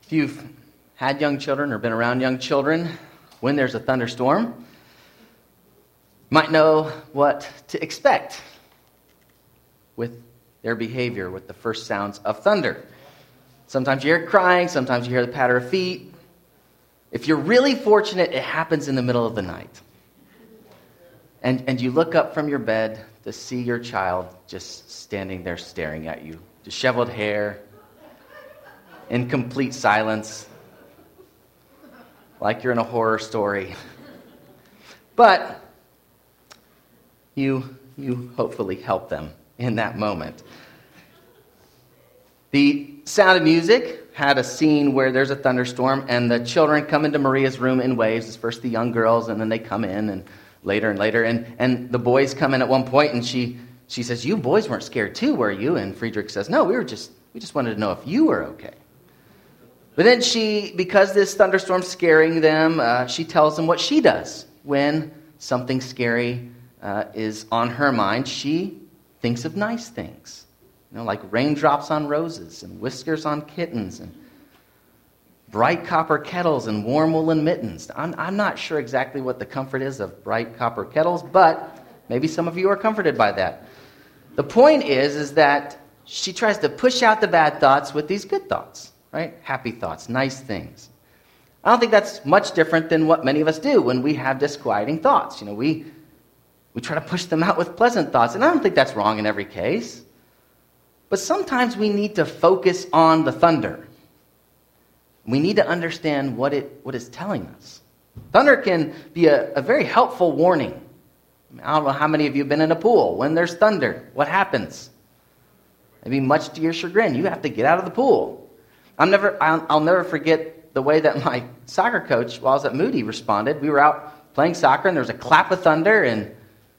If you've had young children or been around young children, when there's a thunderstorm, you might know what to expect with their behavior with the first sounds of thunder. Sometimes you hear crying, sometimes you hear the patter of feet. If you're really fortunate, it happens in the middle of the night. And you look up from your bed to see your child just standing there staring at you. Disheveled hair, in complete silence, like you're in a horror story. But you hopefully help them in that moment. The Sound of Music had a scene where there's a thunderstorm and the children come into Maria's room in waves. It's first the young girls and then they come in and later. And the boys come in at one point and she says, "You boys weren't scared too, were you?" And Friedrich says, "No, we just wanted to know if you were okay." But then because this thunderstorm's scaring them, she tells them what she does when something scary is on her mind. She thinks of nice things, like raindrops on roses and whiskers on kittens and bright copper kettles and warm woolen mittens. I'm not sure exactly what the comfort is of bright copper kettles, but maybe some of you are comforted by that. The point is that she tries to push out the bad thoughts with these good thoughts. Right? Happy thoughts, nice things. I don't think that's much different than what many of us do when we have disquieting thoughts. We try to push them out with pleasant thoughts, and I don't think that's wrong in every case. But sometimes we need to focus on the thunder. We need to understand what it's telling us. Thunder can be a very helpful warning. I don't know how many of you have been in a pool. When there's thunder, what happens? Maybe much to your chagrin, you have to get out of the pool. I'll never forget the way that my soccer coach, while I was at Moody, responded. We were out playing soccer, and there was a clap of thunder, and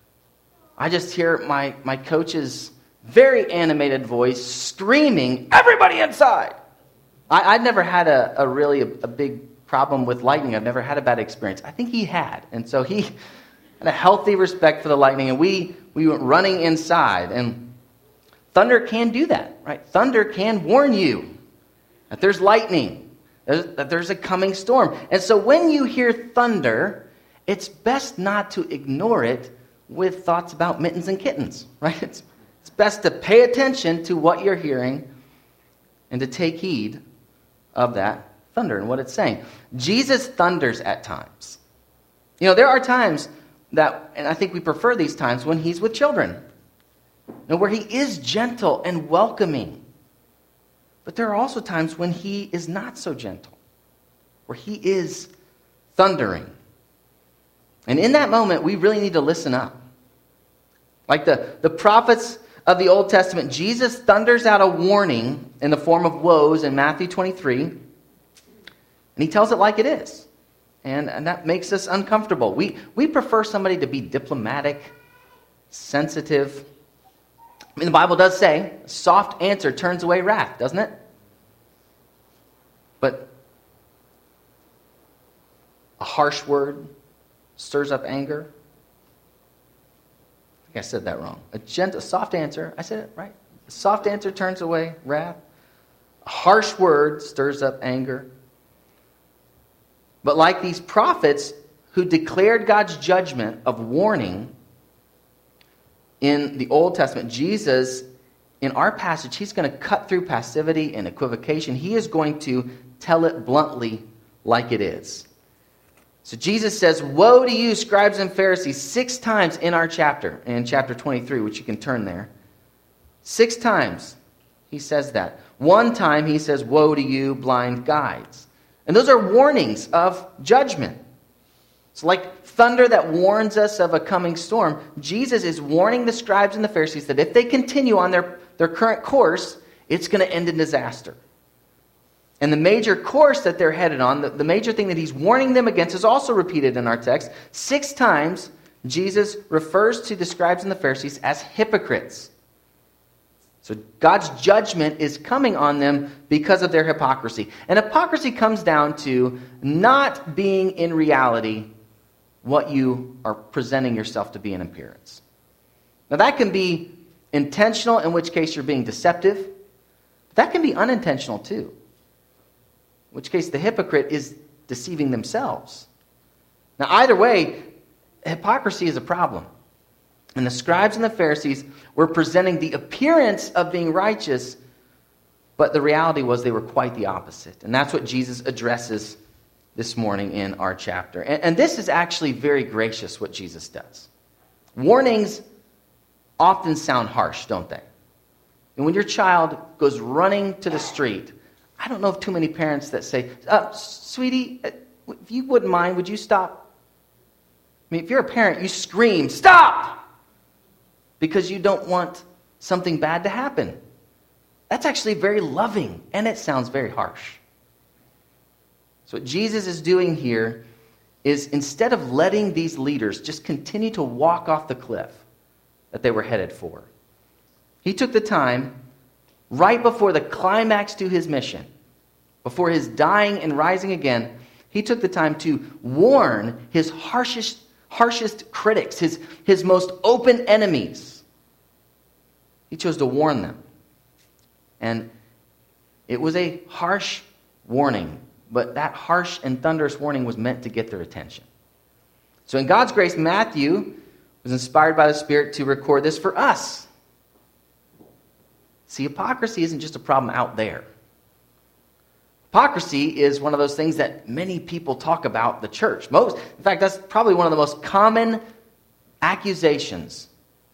I just hear my coach's very animated voice screaming, "Everybody inside!" I'd never had a big problem with lightning. I've never had a bad experience. I think he had, and so he had a healthy respect for the lightning, and we went running inside. And thunder can do that, right? Thunder can warn you that there's lightning, that there's a coming storm. And so when you hear thunder, it's best not to ignore it with thoughts about mittens and kittens, right? It's best to pay attention to what you're hearing and to take heed of that thunder and what it's saying. Jesus thunders at times. There are times that, and I think we prefer these times, when he's with children, where he is gentle and welcoming. But there are also times when he is not so gentle, where he is thundering. And in that moment, we really need to listen up. Like the prophets of the Old Testament, Jesus thunders out a warning in the form of woes in Matthew 23, and he tells it like it is. And that makes us uncomfortable. We prefer somebody to be diplomatic, sensitive. The Bible does say, a soft answer turns away wrath, doesn't it? But a harsh word stirs up anger. I think I said that wrong. A soft answer, I said it right. A soft answer turns away wrath. A harsh word stirs up anger. But like these prophets who declared God's judgment of warning in the Old Testament, Jesus, in our passage, he's going to cut through passivity and equivocation. He is going to tell it bluntly like it is. So Jesus says, "Woe to you, scribes and Pharisees," 6 times in our chapter, in chapter 23, which you can turn there. 6 times he says that. 1 time he says, "Woe to you, blind guides." And those are warnings of judgment. It's like thunder that warns us of a coming storm. Jesus is warning the scribes and the Pharisees that if they continue on their current course, it's going to end in disaster. And the major course that they're headed on, the major thing that he's warning them against, is also repeated in our text. 6 times, Jesus refers to the scribes and the Pharisees as hypocrites. So God's judgment is coming on them because of their hypocrisy. And hypocrisy comes down to not being in reality what you are presenting yourself to be in appearance. Now that can be intentional, in which case you're being deceptive. That can be unintentional too. which case the hypocrite is deceiving themselves. Now, either way, hypocrisy is a problem. And the scribes and the Pharisees were presenting the appearance of being righteous, but the reality was they were quite the opposite. And that's what Jesus addresses this morning in our chapter. And this is actually very gracious, what Jesus does. Warnings often sound harsh, don't they? And when your child goes running to the street, I don't know of too many parents that say, sweetie, if you wouldn't mind, would you stop? I mean, if you're a parent, you scream, stop! Because you don't want something bad to happen. That's actually very loving, and it sounds very harsh. So what Jesus is doing here is, instead of letting these leaders just continue to walk off the cliff that they were headed for, he took the time right before the climax to his mission, before his dying and rising again, he took the time to warn his harshest critics, his most open enemies. He chose to warn them. And it was a harsh warning, but that harsh and thunderous warning was meant to get their attention. So in God's grace, Matthew was inspired by the Spirit to record this for us. See, hypocrisy isn't just a problem out there. Hypocrisy is one of those things that many people talk about the church. In fact, that's probably one of the most common accusations,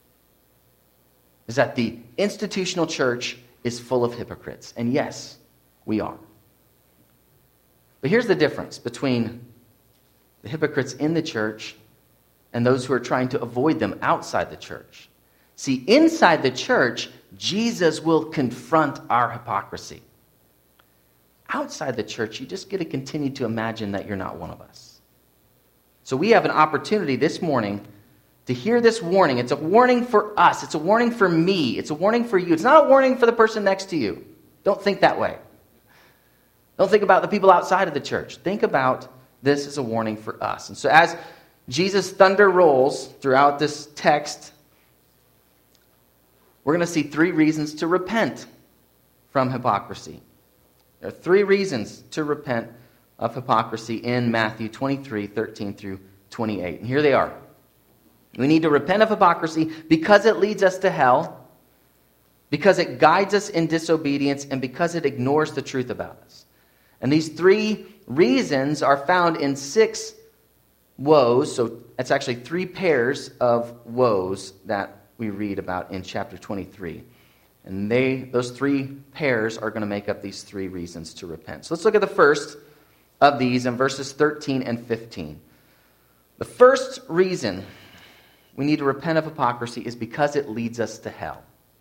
is that the institutional church is full of hypocrites. And yes, we are. But here's the difference between the hypocrites in the church and those who are trying to avoid them outside the church. See, inside the church, Jesus will confront our hypocrisy. Outside the church, you just get to continue to imagine that you're not one of us. So we have an opportunity this morning to hear this warning. It's a warning for us. It's a warning for me. It's a warning for you. It's not a warning for the person next to you. Don't think that way. Don't think about the people outside of the church. Think about this as a warning for us. And so as Jesus' thunder rolls throughout this text, we're going to see 3 reasons to repent from hypocrisy. There are 3 reasons to repent of hypocrisy in Matthew 23, 13 through 28. And here they are. We need to repent of hypocrisy because it leads us to hell, because it guides us in disobedience, and because it ignores the truth about us. And these 3 reasons are found in 6 woes. So that's actually 3 pairs of woes that we read about in chapter 23. And those 3 pairs are going to make up these 3 reasons to repent. So let's look at the first of these in verses 13 and 15. The first reason we need to repent of hypocrisy is because it leads us to hell.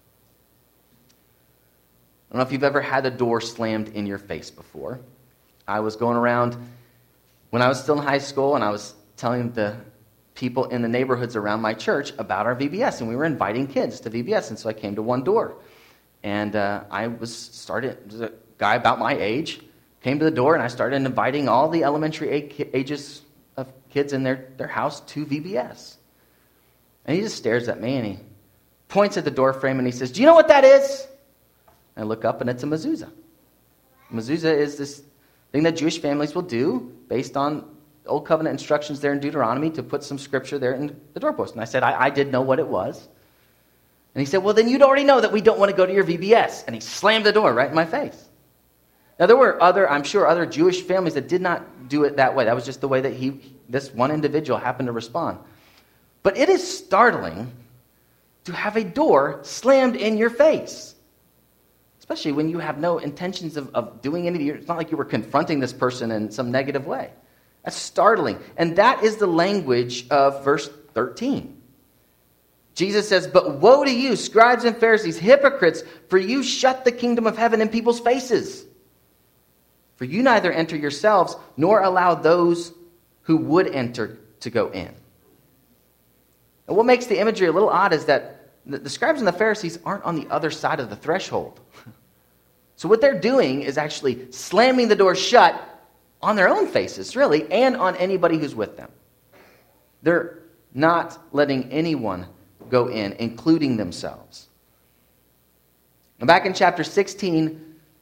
I don't know if you've ever had a door slammed in your face before. I was going around when I was still in high school, and I was telling the people in the neighborhoods around my church about our VBS, and we were inviting kids to VBS, and so I came to one door. And there's a guy about my age, came to the door, and I started inviting all the elementary ages of kids in their house to VBS. And he just stares at me, and he points at the door frame, and he says, "Do you know what that is?" And I look up, and it's a mezuzah. A mezuzah is this thing that Jewish families will do based on Old Covenant instructions there in Deuteronomy to put some scripture there in the doorpost. And I said, I did know what it was. And he said, "Well, then you'd already know that we don't want to go to your VBS." And he slammed the door right in my face. Now, there were I'm sure other Jewish families that did not do it that way. That was just the way that this one individual happened to respond. But it is startling to have a door slammed in your face, especially when you have no intentions of doing anything. It's not like you were confronting this person in some negative way. That's startling. And that is the language of verse 13. Jesus says, "But woe to you, scribes and Pharisees, hypocrites, for you shut the kingdom of heaven in people's faces. For you neither enter yourselves, nor allow those who would enter to go in." And what makes the imagery a little odd is that the scribes and the Pharisees aren't on the other side of the threshold. So what they're doing is actually slamming the door shut on their own faces, really, and on anybody who's with them. They're not letting anyone go in, including themselves. And back in chapter 16,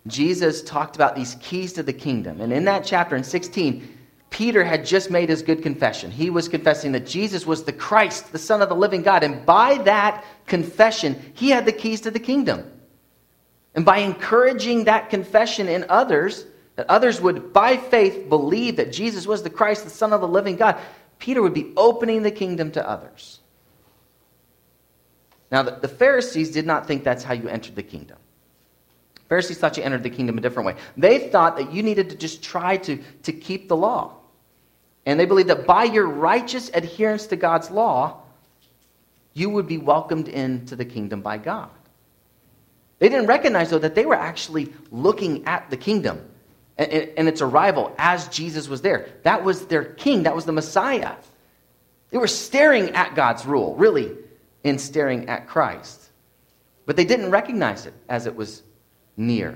Jesus talked about these keys to the kingdom. And in that chapter, in 16, Peter had just made his good confession. He was confessing that Jesus was the Christ, the Son of the living God. And by that confession, he had the keys to the kingdom. And by encouraging that confession in others, that others would, by faith, believe that Jesus was the Christ, the Son of the living God, Peter would be opening the kingdom to others. Now, the Pharisees did not think that's how you entered the kingdom. Pharisees thought you entered the kingdom a different way. They thought that you needed to just try to keep the law. And they believed that by your righteous adherence to God's law, you would be welcomed into the kingdom by God. They didn't recognize, though, that they were actually looking at the kingdom and its arrival as Jesus was there. That was their king. That was the Messiah. They were staring at God's rule, really, in staring at Christ. But they didn't recognize it as it was near.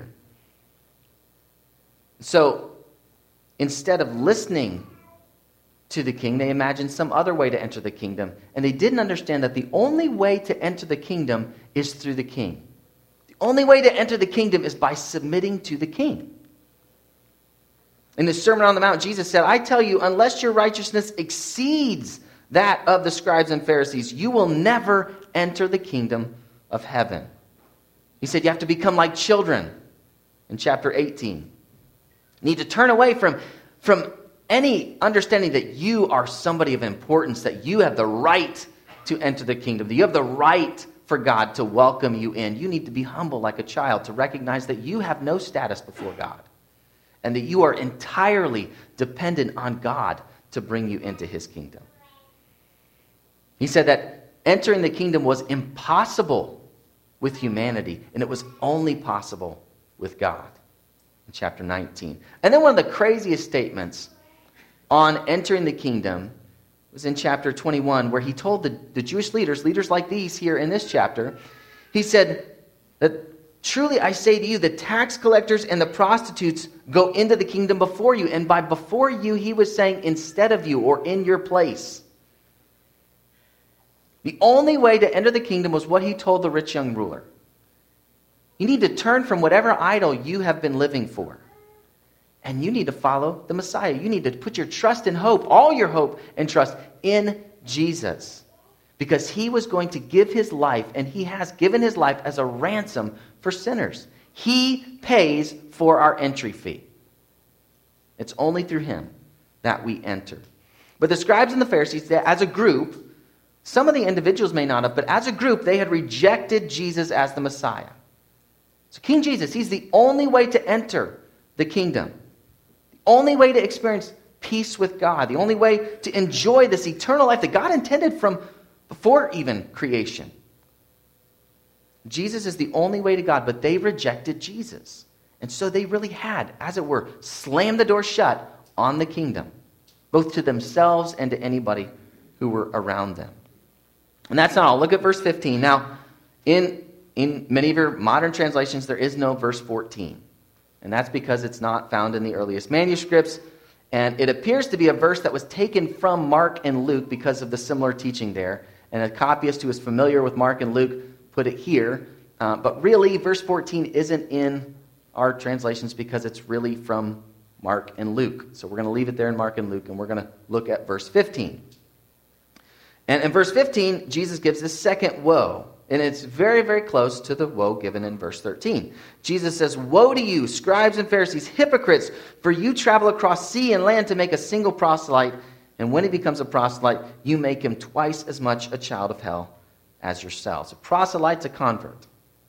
So, instead of listening to the king, they imagined some other way to enter the kingdom. And they didn't understand that the only way to enter the kingdom is through the king. The only way to enter the kingdom is by submitting to the king. In the Sermon on the Mount, Jesus said, I tell you, unless your righteousness exceeds that of the scribes and Pharisees, you will never enter the kingdom of heaven. He said you have to become like children in chapter 18. You need to turn away from any understanding that you are somebody of importance, that you have the right to enter the kingdom, that you have the right for God to welcome you in. You need to be humble like a child, to recognize that you have no status before God, and that you are entirely dependent on God to bring you into his kingdom. He said that entering the kingdom was impossible with humanity, and it was only possible with God, in chapter 19. And then one of the craziest statements on entering the kingdom was in chapter 21, where he told the Jewish leaders like these here in this chapter, he said that, truly I say to you, the tax collectors and the prostitutes go into the kingdom before you. And by before you, he was saying instead of you, or in your place. The only way to enter the kingdom was what he told the rich young ruler. You need to turn from whatever idol you have been living for. And you need to follow the Messiah. You need to put your trust and hope, all your hope and trust, in Jesus. Because he was going to give his life, and he has given his life as a ransom for sinners. He pays for our entry fee. It's only through him that we enter. But the scribes and the Pharisees, as a group, some of the individuals may not have, but as a group, they had rejected Jesus as the Messiah. So King Jesus, he's the only way to enter the kingdom. The only way to experience peace with God. The only way to enjoy this eternal life that God intended from before even creation. Jesus is the only way to God, but they rejected Jesus. And so they really had, as it were, slammed the door shut on the kingdom, both to themselves and to anybody who were around them. And that's not all. Look at verse 15. Now, in many of your modern translations, there is no verse 14. And that's because it's not found in the earliest manuscripts. And it appears to be a verse that was taken from Mark and Luke because of the similar teaching there. And a copyist who is familiar with Mark and Luke put it here. But really, verse 14 isn't in our translations because it's really from Mark and Luke. So we're going to leave it there in Mark and Luke, and we're going to look at verse 15. And in verse 15, Jesus gives the second woe. And it's very, very close to the woe given in verse 13. Jesus says, "Woe to you, scribes and Pharisees, hypocrites, for you travel across sea and land to make a single proselyte, and when he becomes a proselyte, you make him twice as much a child of hell as yourselves." A proselyte's a convert.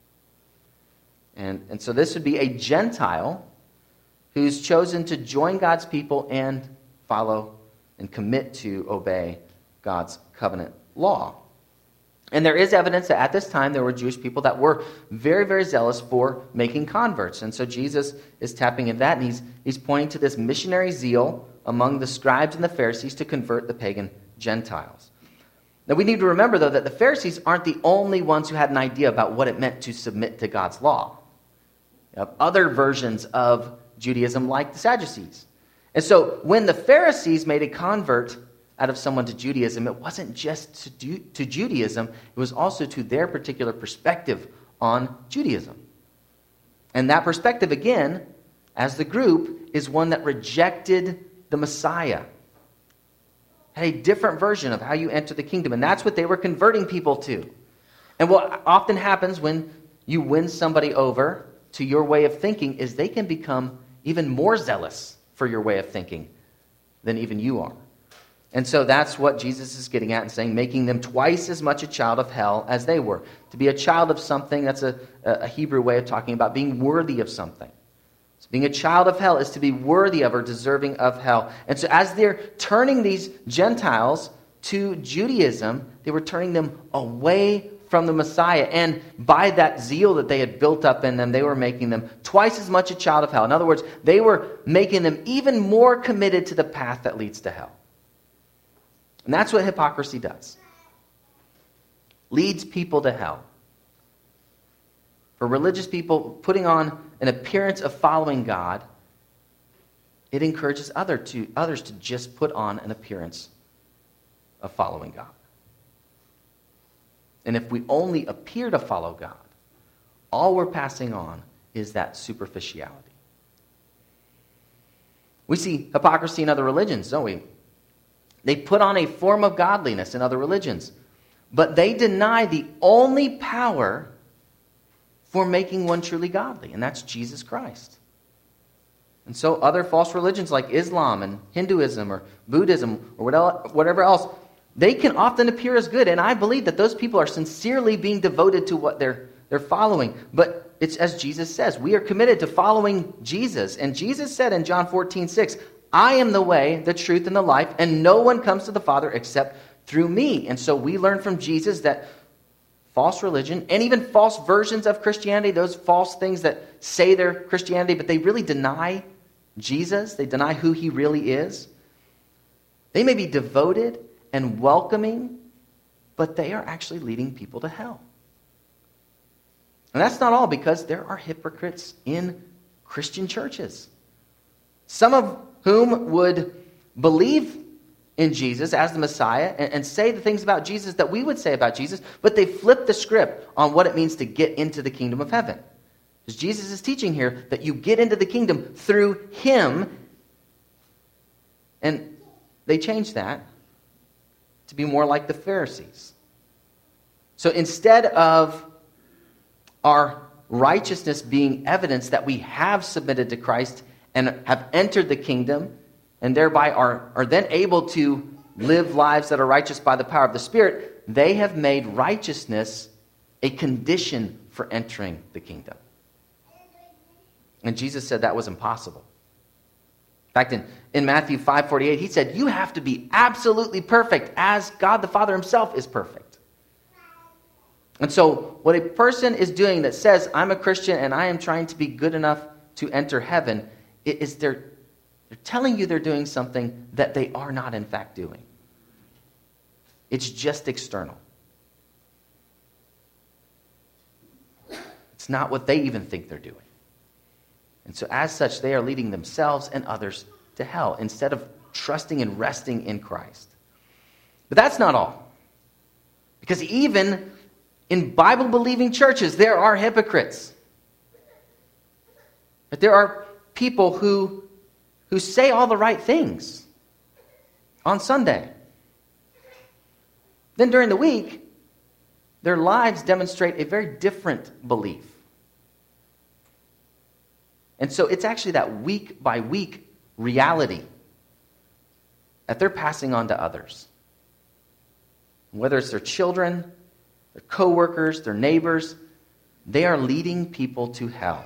And so this would be a Gentile who's chosen to join God's people and follow and commit to obey God's covenant law. And there is evidence that at this time there were Jewish people that were very, very zealous for making converts. And so Jesus is tapping into that, and he's pointing to this missionary zeal among the scribes and the Pharisees to convert the pagan Gentiles. Now we need to remember, though, that the Pharisees aren't the only ones who had an idea about what it meant to submit to God's law. You have other versions of Judaism like the Sadducees. And so when the Pharisees made a convert out of someone to Judaism, it wasn't just to Judaism, it was also to their particular perspective on Judaism. And that perspective, again, as the group, is one that rejected the Messiah. Had a different version of how you enter the kingdom. And that's what they were converting people to. And what often happens when you win somebody over to your way of thinking is they can become even more zealous for your way of thinking than even you are. And so that's what Jesus is getting at and saying, making them twice as much a child of hell as they were. To be a child of something, that's a Hebrew way of talking about being worthy of something. So being a child of hell is to be worthy of or deserving of hell. And so as they're turning these Gentiles to Judaism, they were turning them away from the Messiah. And by that zeal that they had built up in them, they were making them twice as much a child of hell. In other words, they were making them even more committed to the path that leads to hell. And that's what hypocrisy does. Leads people to hell. For religious people putting on an appearance of following God, it encourages others to just put on an appearance of following God. And if we only appear to follow God, all we're passing on is that superficiality. We see hypocrisy in other religions, don't we? They put on a form of godliness in other religions, but they deny the only power for making one truly godly, and that's Jesus Christ. And so other false religions like Islam and Hinduism or Buddhism or whatever else, they can often appear as good, and I believe that those people are sincerely being devoted to what they're following. But it's as Jesus says, we are committed to following Jesus. And Jesus said in John 14:6, I am the way, the truth, and the life, and no one comes to the Father except through me. And so we learn from Jesus that false religion, and even false versions of Christianity, those false things that say they're Christianity, but they really deny Jesus, they deny who he really is. They may be devoted and welcoming, but they are actually leading people to hell. And that's not all, because there are hypocrites in Christian churches. Some of whom would believe in Jesus as the Messiah and say the things about Jesus that we would say about Jesus, but they flip the script on what it means to get into the kingdom of heaven. Because Jesus is teaching here that you get into the kingdom through him, and they change that to be more like the Pharisees. So instead of our righteousness being evidence that we have submitted to Christ and have entered the kingdom, and thereby are then able to live lives that are righteous by the power of the Spirit, they have made righteousness a condition for entering the kingdom. And Jesus said that was impossible. In fact, in Matthew 5:48, he said, you have to be absolutely perfect as God the Father himself is perfect. And so what a person is doing that says, I'm a Christian and I am trying to be good enough to enter heaven, is they're telling you they're doing something that they are not in fact doing. It's just external. It's not what they even think they're doing. And so as such, they are leading themselves and others to hell instead of trusting and resting in Christ. But that's not all. Because even in Bible-believing churches, there are hypocrites. But there are people who say all the right things on Sunday. Then during the week, their lives demonstrate a very different belief. And so it's actually that week by week reality that they're passing on to others. Whether it's their children, their co-workers, their neighbors, they are leading people to hell.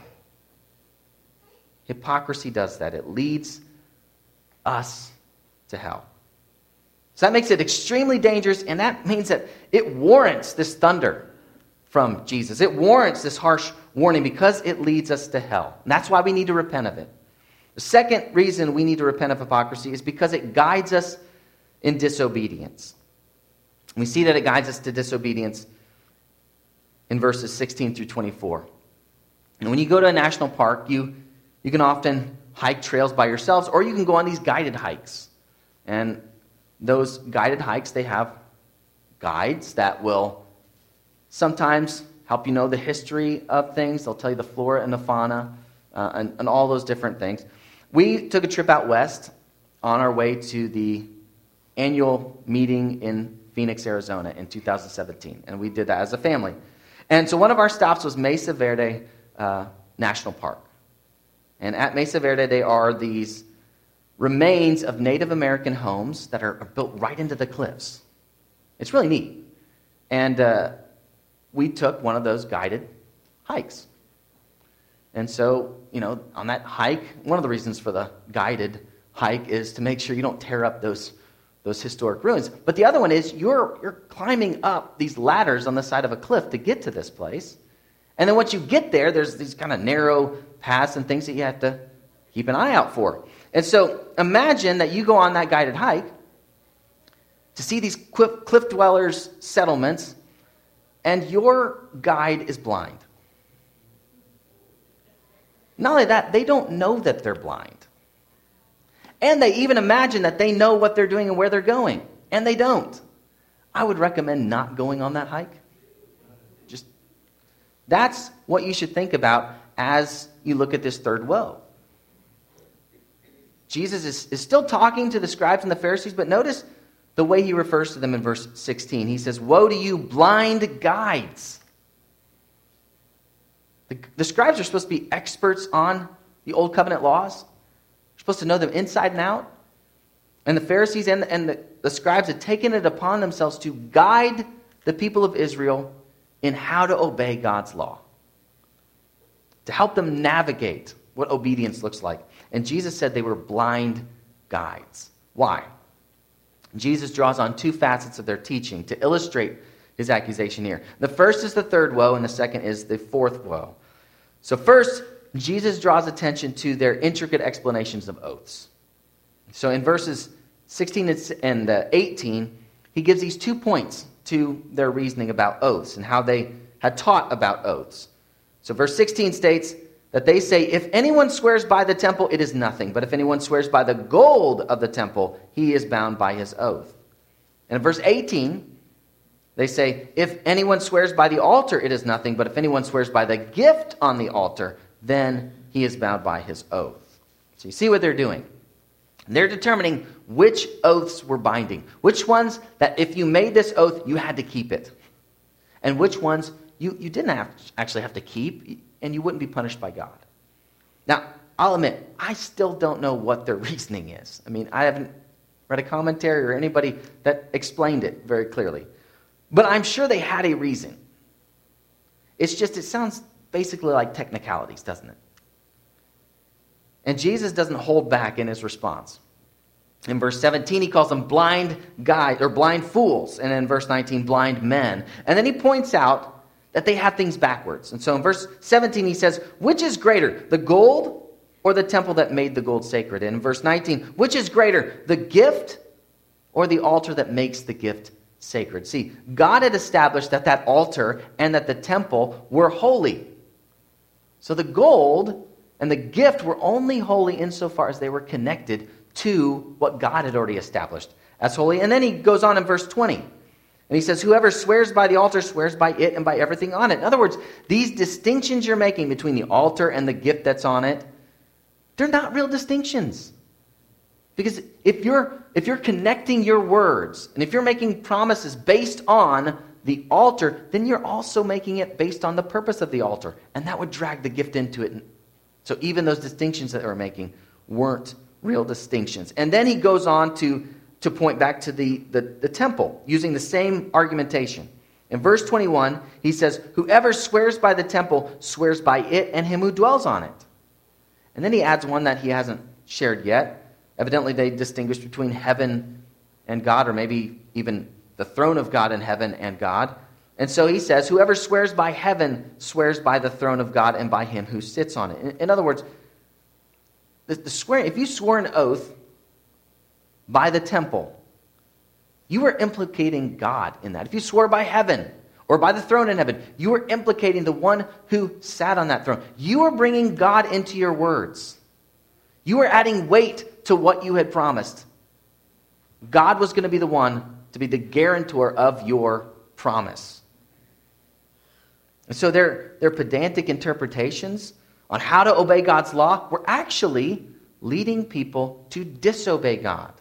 Hypocrisy does that. It leads us to hell. So that makes it extremely dangerous, and that means that it warrants this thunder from Jesus. It warrants this harsh warning because it leads us to hell. And that's why we need to repent of it. The second reason we need to repent of hypocrisy is because it guides us in disobedience. We see that it guides us to disobedience in verses 16 through 24. And when you go to a national park, you can often hike trails by yourselves, or you can go on these guided hikes. And those guided hikes, they have guides that will sometimes help you know the history of things. They'll tell you the flora and the fauna and all those different things. We took a trip out west on our way to the annual meeting in Phoenix, Arizona in 2017. And we did that as a family. And so one of our stops was Mesa Verde National Park. And at Mesa Verde, they are these remains of Native American homes that are built right into the cliffs. It's really neat. And we took one of those guided hikes. And so, on that hike, one of the reasons for the guided hike is to make sure you don't tear up those historic ruins. But the other one is you're climbing up these ladders on the side of a cliff to get to this place. And then once you get there, there's these kind of narrow paths and things that you have to keep an eye out for. And so imagine that you go on that guided hike to see these cliff dwellers' settlements, and your guide is blind. Not only that, they don't know that they're blind. And they even imagine that they know what they're doing and where they're going. And they don't. I would recommend not going on that hike. That's what you should think about as you look at this third woe. Jesus is still talking to the scribes and the Pharisees, but notice the way he refers to them in verse 16. He says, "Woe to you, blind guides." The scribes are supposed to be experts on the Old Covenant laws. They're supposed to know them inside and out. And the Pharisees and the scribes had taken it upon themselves to guide the people of Israel in how to obey God's law, to help them navigate what obedience looks like. And Jesus said they were blind guides. Why? Jesus draws on two facets of their teaching to illustrate his accusation here. The first is the third woe, and the second is the fourth woe. So first, Jesus draws attention to their intricate explanations of oaths. So in verses 16 and 18, he gives these 2 points to their reasoning about oaths and how they had taught about oaths. So verse 16 states that they say, "If anyone swears by the temple, it is nothing. But if anyone swears by the gold of the temple, he is bound by his oath." And in verse 18, they say, "If anyone swears by the altar, it is nothing. But if anyone swears by the gift on the altar, then he is bound by his oath." So you see what they're doing. They're determining which oaths were binding. Which ones that if you made this oath, you had to keep it. And which ones you didn't actually have to keep, and you wouldn't be punished by God. Now, I'll admit, I still don't know what their reasoning is. I mean, I haven't read a commentary or anybody that explained it very clearly. But I'm sure they had a reason. It's just, it sounds basically like technicalities, doesn't it? And Jesus doesn't hold back in his response. In verse 17, he calls them blind guides, or blind fools. And in verse 19, blind men. And then he points out that they have things backwards. And so in verse 17, he says, "Which is greater, the gold or the temple that made the gold sacred?" And in verse 19, "Which is greater, the gift or the altar that makes the gift sacred?" See, God had established that altar and that the temple were holy. So the gold and the gift were only holy insofar as they were connected to what God had already established as holy. And then he goes on in verse 20. And he says, "Whoever swears by the altar swears by it and by everything on it." In other words, these distinctions you're making between the altar and the gift that's on it, they're not real distinctions. Because if you're connecting your words, and if you're making promises based on the altar, then you're also making it based on the purpose of the altar. And that would drag the gift into it. So even those distinctions that we're making weren't real distinctions. And then he goes on to point back to the temple, using the same argumentation. In verse 21, he says, "Whoever swears by the temple swears by it and him who dwells on it." And then he adds one that he hasn't shared yet. Evidently they distinguish between heaven and God, or maybe even the throne of God in heaven and God. And so he says, "Whoever swears by heaven swears by the throne of God and by him who sits on it." In other words, the swearing, if you swore an oath by the temple, you were implicating God in that. If you swore by heaven or by the throne in heaven, you were implicating the one who sat on that throne. You were bringing God into your words. You were adding weight to what you had promised. God was going to be the one to be the guarantor of your promise. And so their pedantic interpretations on how to obey God's law were actually leading people to disobey God.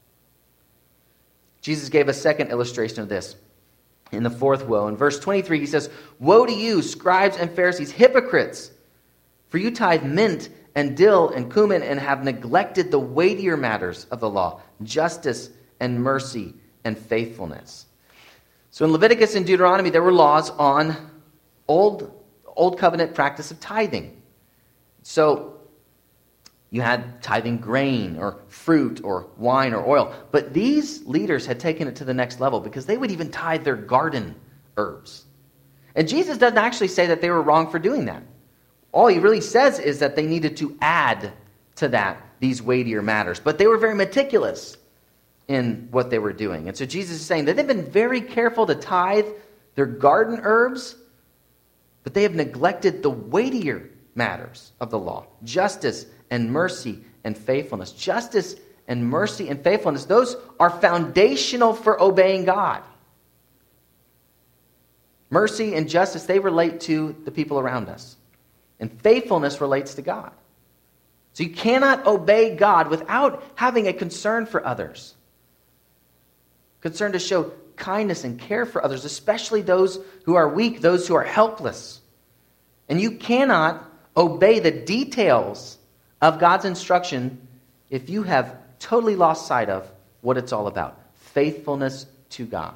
Jesus gave a second illustration of this in the fourth woe. In verse 23, he says, "Woe to you, scribes and Pharisees, hypocrites! For you tithe mint and dill and cumin and have neglected the weightier matters of the law, justice and mercy and faithfulness." So in Leviticus and Deuteronomy, there were laws on old covenant practice of tithing. So you had tithing grain or fruit or wine or oil. But these leaders had taken it to the next level because they would even tithe their garden herbs. And Jesus doesn't actually say that they were wrong for doing that. All he really says is that they needed to add to that these weightier matters. But they were very meticulous in what they were doing. And so Jesus is saying that they've been very careful to tithe their garden herbs, but they have neglected the weightier matters of the law, justice and mercy and faithfulness. Justice and mercy and faithfulness, those are foundational for obeying God. Mercy and justice, they relate to the people around us. And faithfulness relates to God. So you cannot obey God without having a concern for others. Concern to show kindness and care for others, especially those who are weak, those who are helpless. And you cannot obey the details of God's instruction if you have totally lost sight of what it's all about. Faithfulness to God.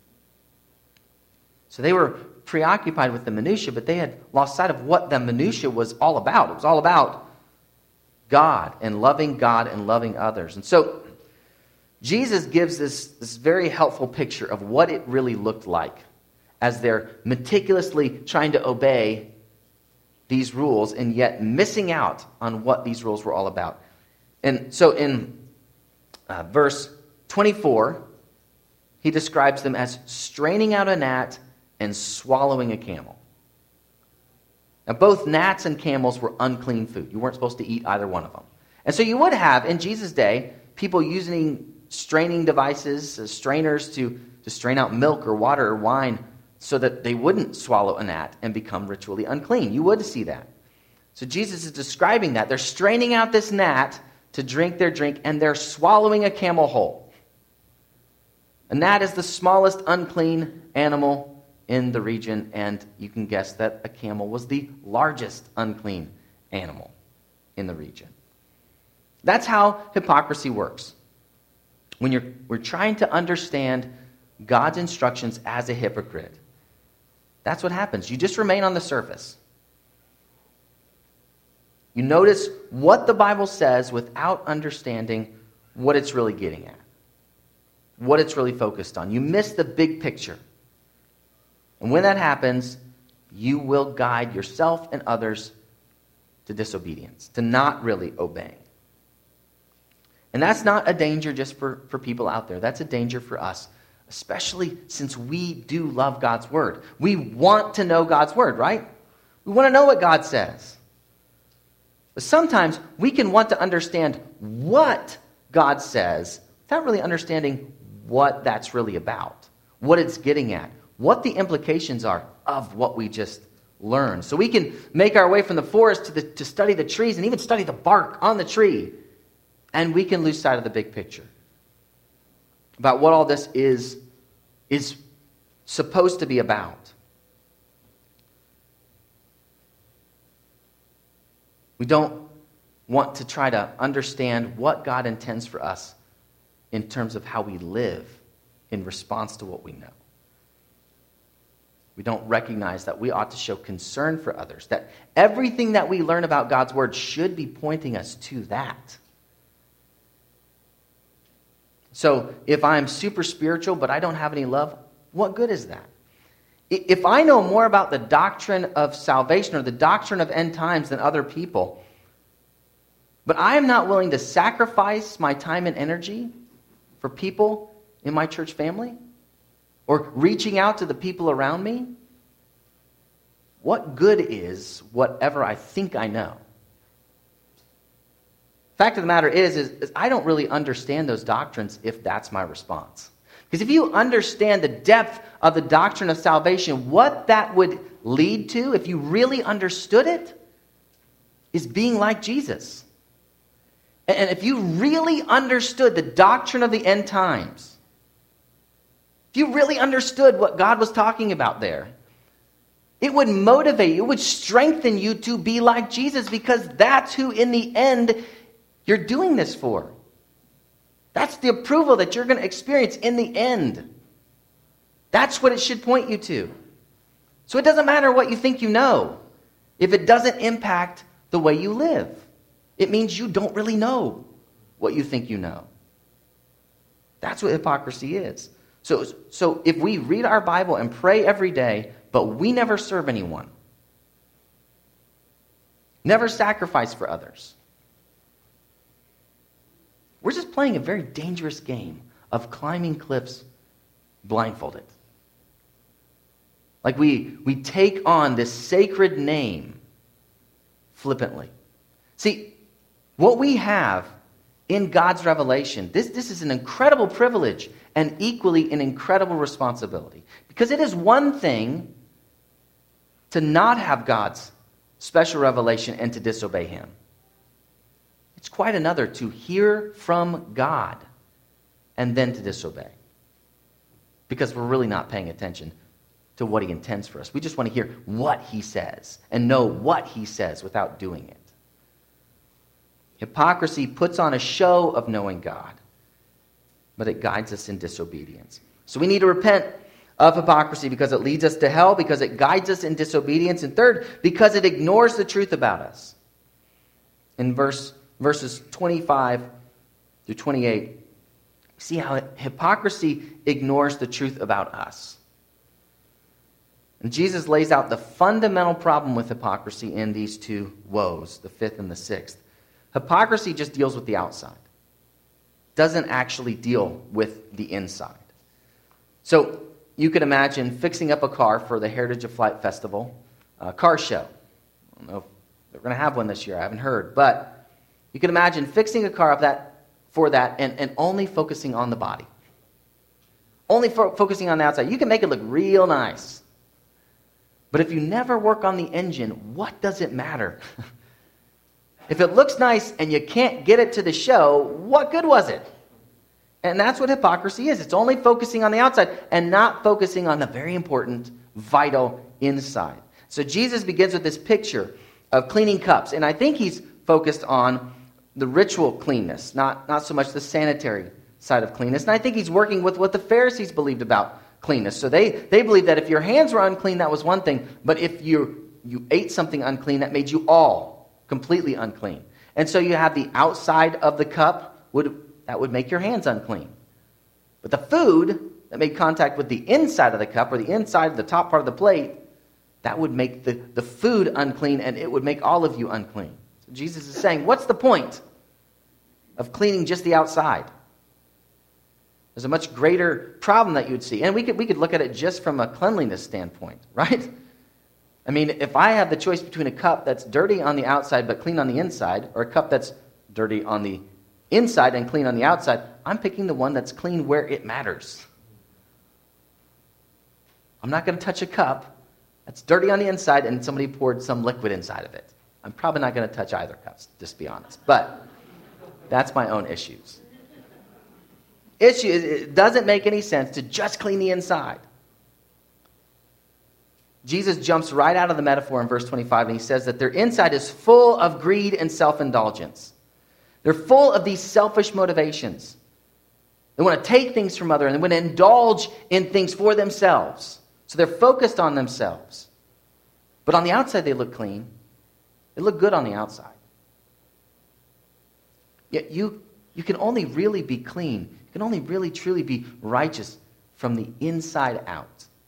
So they were preoccupied with the minutia, but they had lost sight of what the minutia was all about. It was all about God and loving others. And so Jesus gives this very helpful picture of what it really looked like as they're meticulously trying to obey these rules and yet missing out on what these rules were all about. And so in verse 24, he describes them as straining out a gnat and swallowing a camel. Now, both gnats and camels were unclean food. You weren't supposed to eat either one of them. And so you would have, in Jesus' day, people using straining devices, strainers to strain out milk or water or wine so that they wouldn't swallow a gnat and become ritually unclean. You would see that. So Jesus is describing that. They're straining out this gnat to drink their drink, and they're swallowing a camel whole. A gnat is the smallest unclean animal in the region, and you can guess that a camel was the largest unclean animal in the region. That's how hypocrisy works. When we're trying to understand God's instructions as a hypocrite, that's what happens. You just remain on the surface. You notice what the Bible says without understanding what it's really getting at, what it's really focused on. You miss the big picture. And when that happens, you will guide yourself and others to disobedience, to not really obeying. And that's not a danger just for people out there. That's a danger for us, especially since we do love God's word. We want to know God's word, right? We want to know what God says. But sometimes we can want to understand what God says without really understanding what that's really about, what it's getting at, what the implications are of what we just learned. So we can make our way from the forest to study the trees and even study the bark on the tree, and we can lose sight of the big picture about what all this is supposed to be about. We don't want to try to understand what God intends for us in terms of how we live in response to what we know. We don't recognize that we ought to show concern for others, that everything that we learn about God's word should be pointing us to that. So if I'm super spiritual but I don't have any love, what good is that? If I know more about the doctrine of salvation or the doctrine of end times than other people, but I am not willing to sacrifice my time and energy for people in my church family or reaching out to the people around me, what good is whatever I think I know? Fact of the matter is I don't really understand those doctrines if that's my response. Because if you understand the depth of the doctrine of salvation, what that would lead to, if you really understood it, is being like Jesus. And if you really understood the doctrine of the end times, if you really understood what God was talking about there, it would motivate you, it would strengthen you to be like Jesus, because that's who in the end you're doing this for. That's the approval that you're going to experience in the end. That's what it should point you to. So it doesn't matter what you think you know if it doesn't impact the way you live. It means you don't really know what you think you know. That's what hypocrisy is. So if we read our Bible and pray every day, but we never serve anyone, never sacrifice for others, we're just playing a very dangerous game of climbing cliffs blindfolded. Like we take on this sacred name flippantly. See, what we have in God's revelation, this is an incredible privilege and equally an incredible responsibility. Because it is one thing to not have God's special revelation and to disobey Him. It's quite another to hear from God and then to disobey. Because we're really not paying attention to what He intends for us. We just want to hear what He says and know what He says without doing it. Hypocrisy puts on a show of knowing God, but it guides us in disobedience. So we need to repent of hypocrisy because it leads us to hell, because it guides us in disobedience, and third, because it ignores the truth about us. In verses 25 through 28, see how hypocrisy ignores the truth about us. And Jesus lays out the fundamental problem with hypocrisy in these two woes, the fifth and the sixth. Hypocrisy just deals with the outside. Doesn't actually deal with the inside. So you could imagine fixing up a car for the Heritage of Flight Festival car show. I don't know if they're going to have one this year. I haven't heard. But you can imagine fixing a car up for that and only focusing on the body. Only focusing on the outside. You can make it look real nice. But if you never work on the engine, what does it matter? If it looks nice and you can't get it to the show, what good was it? And that's what hypocrisy is. It's only focusing on the outside and not focusing on the very important, vital inside. So Jesus begins with this picture of cleaning cups. And I think he's focused on the ritual cleanness, not so much the sanitary side of cleanness. And I think he's working with what the Pharisees believed about cleanness. So they believed that if your hands were unclean, that was one thing. But if you ate something unclean, that made you all completely unclean. And so you have the outside of the cup that would make your hands unclean. But the food that made contact with the inside of the cup or the inside of the top part of the plate, that would make the food unclean, and it would make all of you unclean. So Jesus is saying, what's the point of cleaning just the outside? There's a much greater problem that you would see. And we could look at it just from a cleanliness standpoint, right? I mean, if I have the choice between a cup that's dirty on the outside but clean on the inside, or a cup that's dirty on the inside and clean on the outside, I'm picking the one that's clean where it matters. I'm not going to touch a cup that's dirty on the inside and somebody poured some liquid inside of it. I'm probably not going to touch either cups, just to be honest. But that's my own issues. It doesn't make any sense to just clean the inside. Jesus jumps right out of the metaphor in verse 25, and he says that their inside is full of greed and self-indulgence. They're full of these selfish motivations. They want to take things from others, and they want to indulge in things for themselves. So they're focused on themselves. But on the outside, they look clean. They look good on the outside. Yet you can only really be clean. You can only really truly be righteous from the inside out.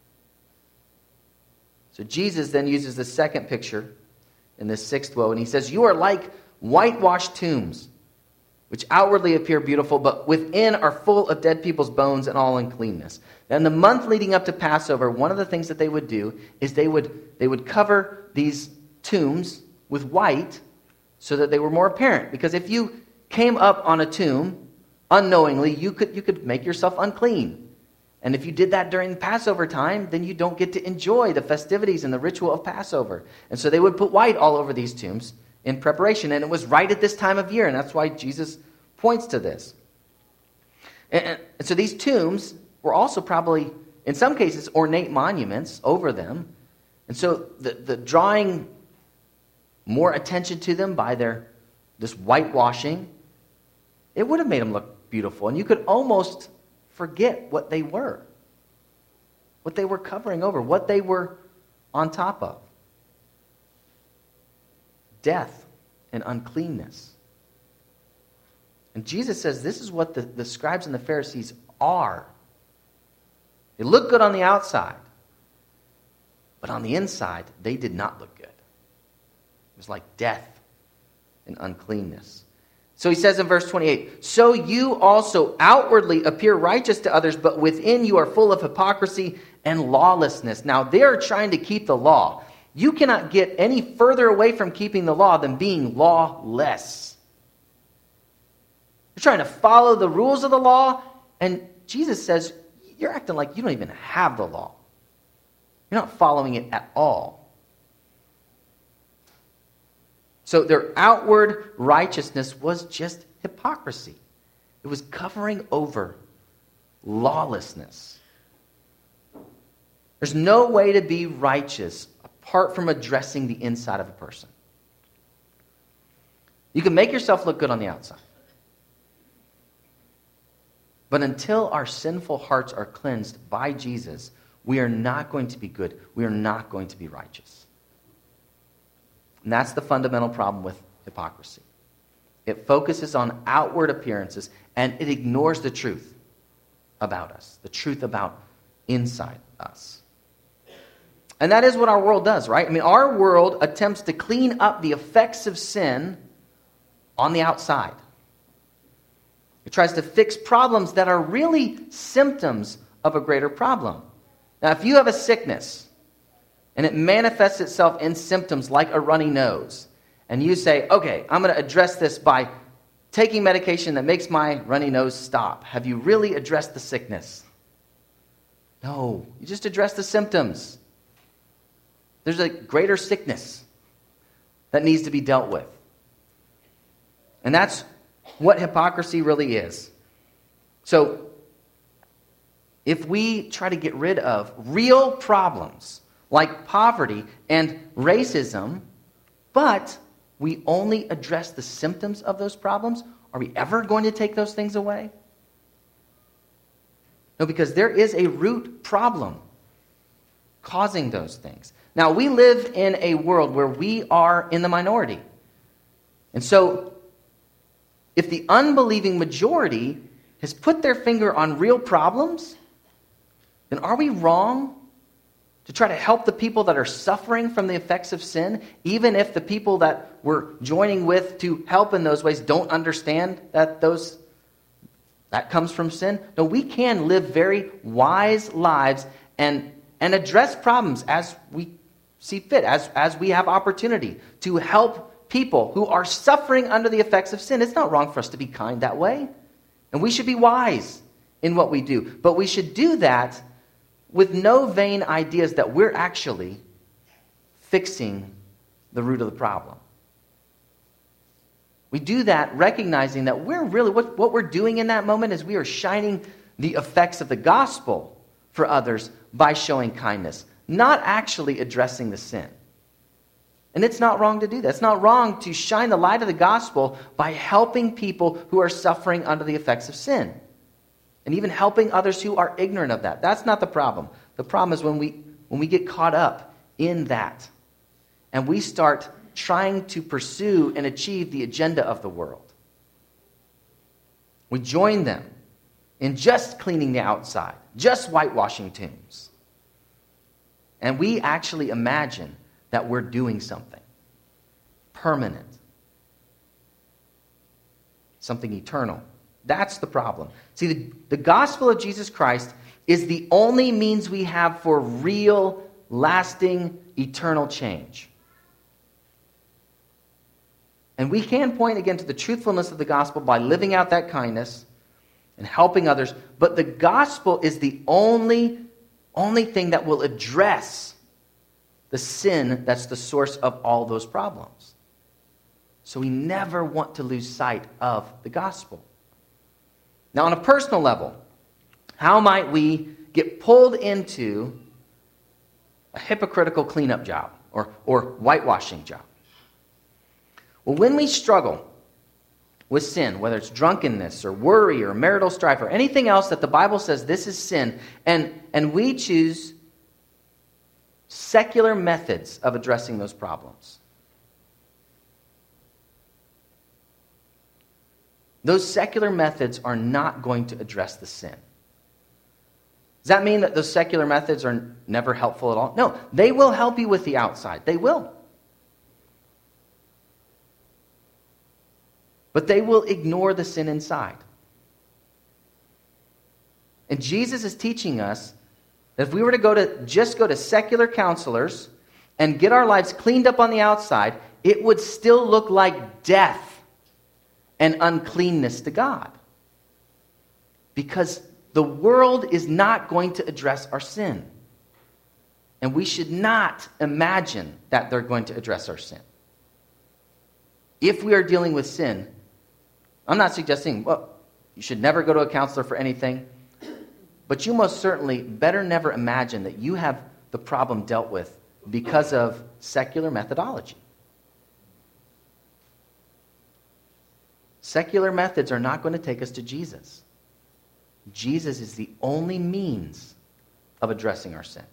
So Jesus then uses the second picture in this sixth woe, and he says, you are like whitewashed tombs, which outwardly appear beautiful, but within are full of dead people's bones and all uncleanness. And the month leading up to Passover, one of the things that they would do is they would cover these tombs with white so that they were more apparent. Because if you came up on a tomb unknowingly, you could make yourself unclean. And if you did that during the Passover time, then you don't get to enjoy the festivities and the ritual of Passover. And so they would put white all over these tombs in preparation. And it was right at this time of year, and that's why Jesus points to this. And so these tombs were also probably, in some cases, ornate monuments over them. And so the drawing more attention to them by this whitewashing, it would have made them look beautiful. And you could almost forget what they were covering over, what they were on top of. Death and uncleanness. And Jesus says this is what the scribes and the Pharisees are. They look good on the outside, but on the inside, they did not look good. It was like death and uncleanness. So he says in verse 28, "So you also outwardly appear righteous to others, but within you are full of hypocrisy and lawlessness." Now they're trying to keep the law. You cannot get any further away from keeping the law than being lawless. You're trying to follow the rules of the law, and Jesus says, you're acting like you don't even have the law. You're not following it at all. So their outward righteousness was just hypocrisy. It was covering over lawlessness. There's no way to be righteous apart from addressing the inside of a person. You can make yourself look good on the outside. But until our sinful hearts are cleansed by Jesus, we are not going to be good. We are not going to be righteous. And that's the fundamental problem with hypocrisy. It focuses on outward appearances, and it ignores the truth about us, the truth about inside us. And that is what our world does, right? I mean, our world attempts to clean up the effects of sin on the outside. It tries to fix problems that are really symptoms of a greater problem. Now, if you have a sickness, and it manifests itself in symptoms like a runny nose, and you say, okay, I'm going to address this by taking medication that makes my runny nose stop. Have you really addressed the sickness? No, you just address the symptoms. There's a greater sickness that needs to be dealt with. And that's what hypocrisy really is. So, if we try to get rid of real problems like poverty and racism, but we only address the symptoms of those problems, are we ever going to take those things away? No, because there is a root problem causing those things. Now, we live in a world where we are in the minority. And so, if the unbelieving majority has put their finger on real problems, then are we wrong to try to help the people that are suffering from the effects of sin, even if the people that we're joining with to help in those ways don't understand that that comes from sin? No, we can live very wise lives and address problems as we see fit, as we have opportunity to help people who are suffering under the effects of sin. It's not wrong for us to be kind that way. And we should be wise in what we do. But we should do that with no vain ideas that we're actually fixing the root of the problem. We do that recognizing that we're really, what we're doing in that moment is we are shining the effects of the gospel for others by showing kindness, not actually addressing the sin. And it's not wrong to do that. It's not wrong to shine the light of the gospel by helping people who are suffering under the effects of sin. And even helping others who are ignorant of that. That's not the problem. The problem is when we get caught up in that and we start trying to pursue and achieve the agenda of the world. We join them in just cleaning the outside, just whitewashing tombs. And we actually imagine that we're doing something permanent, something eternal. That's the problem. See, the gospel of Jesus Christ is the only means we have for real, lasting, eternal change. And we can point again to the truthfulness of the gospel by living out that kindness and helping others, but the gospel is the only thing that will address the sin that's the source of all those problems. So we never want to lose sight of the gospel. Now, on a personal level, how might we get pulled into a hypocritical cleanup job or whitewashing job? Well, when we struggle with sin, whether it's drunkenness or worry or marital strife or anything else that the Bible says this is sin, and we choose secular methods of addressing those problems, those secular methods are not going to address the sin. Does that mean that those secular methods are never helpful at all? No, they will help you with the outside. They will. But they will ignore the sin inside. And Jesus is teaching us that if we were to just go to secular counselors and get our lives cleaned up on the outside, it would still look like death and uncleanness to God. Because the world is not going to address our sin. And we should not imagine that they're going to address our sin. If we are dealing with sin, I'm not suggesting, well, you should never go to a counselor for anything. But you most certainly better never imagine that you have the problem dealt with because of secular methodology. Secular methods are not going to take us to Jesus. Jesus is the only means of addressing our sin.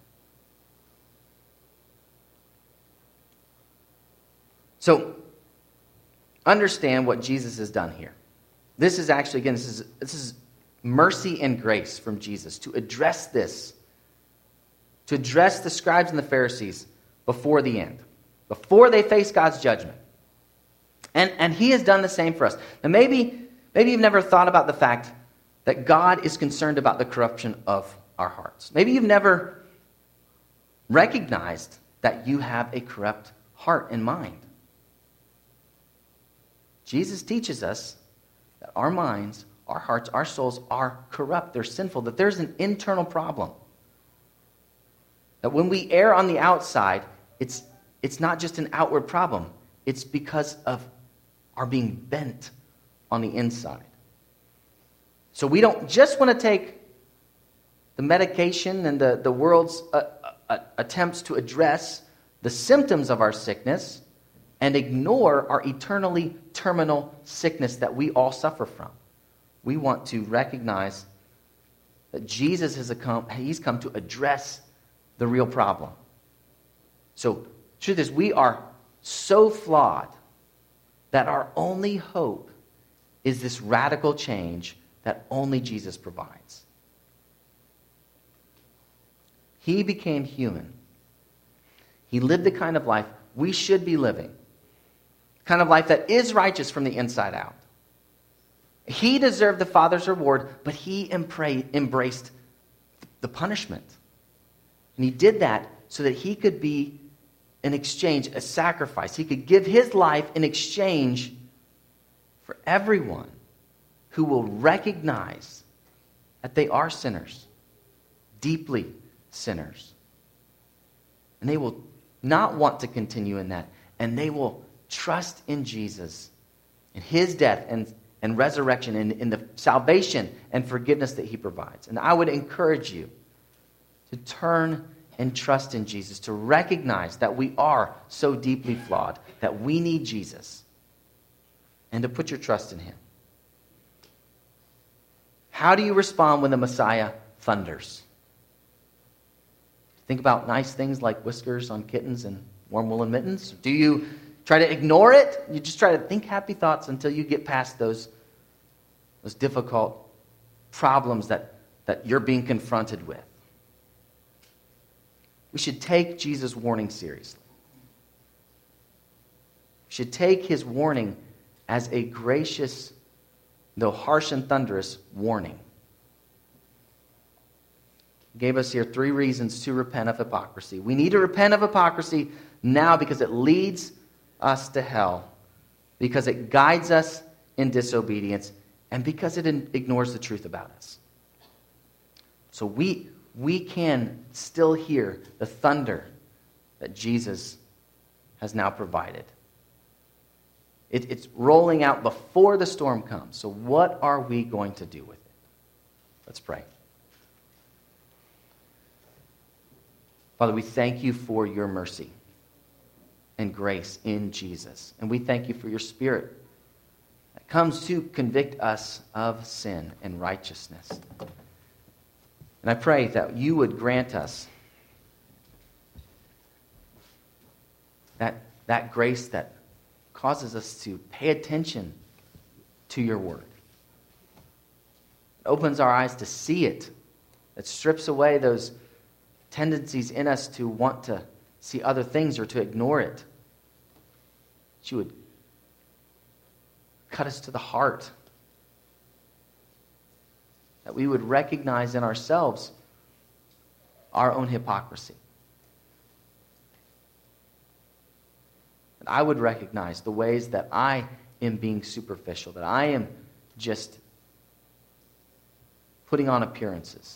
So, understand what Jesus has done here. This is actually, again, this is mercy and grace from Jesus to address this, to address the scribes and the Pharisees before the end, before they face God's judgment. And he has done the same for us. Now maybe you've never thought about the fact that God is concerned about the corruption of our hearts. Maybe you've never recognized that you have a corrupt heart and mind. Jesus teaches us that our minds, our hearts, our souls are corrupt. They're sinful, that there's an internal problem. That when we err on the outside, it's not just an outward problem. It's because of our being bent on the inside. So we don't just want to take the medication and the world's attempts to address the symptoms of our sickness and ignore our eternally terminal sickness that we all suffer from. We want to recognize that Jesus he's come to address the real problem. So, the truth is, we are so flawed that our only hope is this radical change that only Jesus provides. He became human. He lived the kind of life we should be living. Kind of life that is righteous from the inside out. He deserved the Father's reward, but he embraced the punishment. And he did that so that he could be an exchange, a sacrifice. He could give his life in exchange for everyone who will recognize that they are sinners, deeply sinners. And they will not want to continue in that. And they will trust in Jesus, in his death and resurrection, and in the salvation and forgiveness that he provides. And I would encourage you to turn and trust in Jesus, to recognize that we are so deeply flawed, that we need Jesus, and to put your trust in him. How do you respond when the Messiah thunders? Think about nice things like whiskers on kittens and warm woolen mittens? Do you try to ignore it? You just try to think happy thoughts until you get past those difficult problems that you're being confronted with. We should take Jesus' warning seriously. We should take his warning as a gracious, though harsh and thunderous, warning. He gave us here 3 reasons to repent of hypocrisy. We need to repent of hypocrisy now because it leads us to hell, because it guides us in disobedience, and because it ignores the truth about us. So we can still hear the thunder that Jesus has now provided. It's rolling out before the storm comes. So what are we going to do with it? Let's pray. Father, we thank you for your mercy and grace in Jesus. And we thank you for your Spirit that comes to convict us of sin and righteousness. And I pray that you would grant us that grace that causes us to pay attention to your word. It opens our eyes to see it. It strips away those tendencies in us to want to see other things or to ignore it. That you would cut us to the heart. That we would recognize in ourselves our own hypocrisy. That I would recognize the ways that I am being superficial, that I am just putting on appearances.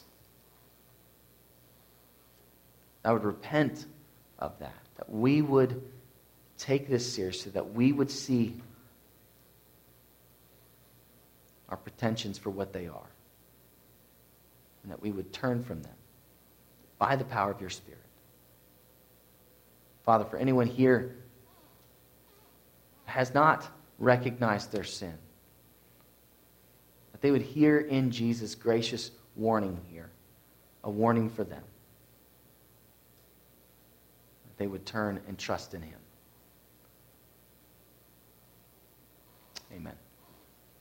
I would repent of that. That we would take this seriously, that we would see our pretensions for what they are. And that we would turn from them by the power of your Spirit. Father, for anyone here who has not recognized their sin, that they would hear in Jesus' gracious warning here, a warning for them. That they would turn and trust in him. Amen.